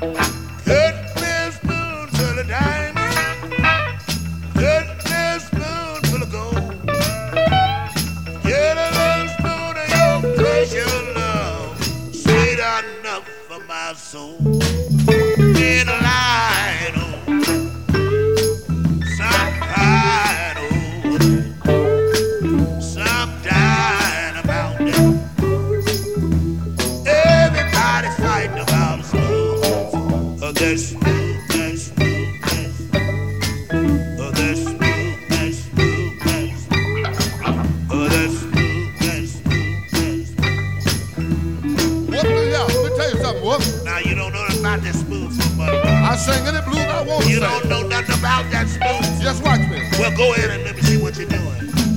Cut me a spoonful of diamonds. Cut me a spoonful of gold. Get a little spoon of your precious love, sweet enough for my soul. Been lying on some kind over, some dying about it. Everybody fighting about a spoon. That spoon, that spoon, that spoon. That spoon, that spoon, that spoon. That spoon, that spoon, that spoon. Whoop, yeah, let me tell you something, Whoop. Now you don't know nothing about that spoon so much. I sing any blues I want to You sing. don't know nothing about that spoon. Just watch me. Well, go ahead and let me see what you're doing.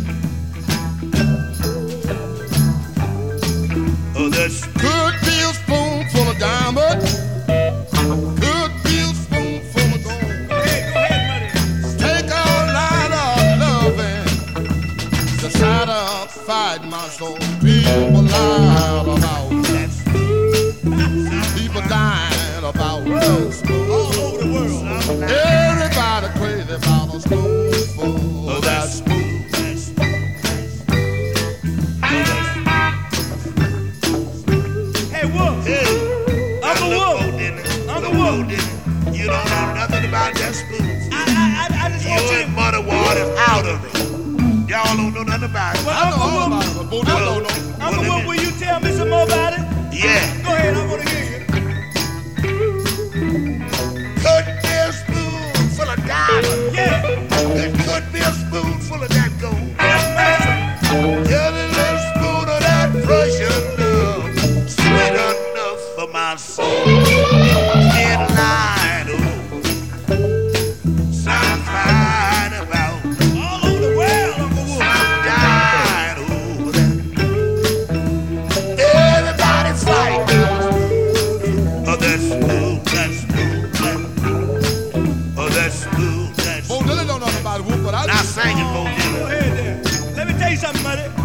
That's Could be a spoonful of diamonds. Could be a spoonful of gold. Go ahead, buddy. Take a line of loving to satisfy my soul. People lie about that spoon. People dying about that spoon. All over the world. Everybody crazy about a spoonful of that spoon. Hey, Wolf. Hey, Uncle now Wolf. look, Bo Dennis. Uncle Look, Wolf. Bo Dennis. You don't know nothing about that spoon. I just want You you. and Muddy Waters out of it. Y'all don't know nothing about it. Well, I know Uncle all Wolf. about it, but Bo Diddley don't know. Uncle Wolf, will you tell me some more about it? Yeah. Go ahead, I want to hear you. Could be a spoonful of diamonds. Yeah. It could be a spoonful of that gold. That's nice. Get a little spoon of that precious love, sweet enough for my soul. In line, some fine about, All over the world, Uncle Wolf. some dying over that. Everybody fighting. Oh, that spoon, that spoon, that. Oh, that spoon, that Bo spoon. Diddley don't know nothing about it, Whoop, but I Now do. sing it, Bo Go Diddley. ahead there. Let me tell you something, buddy.